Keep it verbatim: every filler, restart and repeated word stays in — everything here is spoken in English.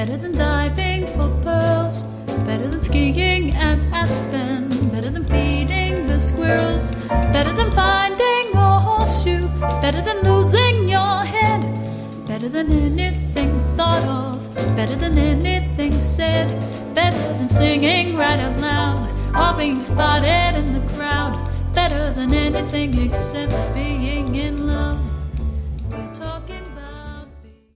better than diving for pearls, better than skiing at Aspen, better than feeding the squirrels, better than finding a horseshoe, better than losing your head, better than anything thought of, better than anything said, better than singing right out loud or being spotted in the crowd, better than anything except being in love. We're talking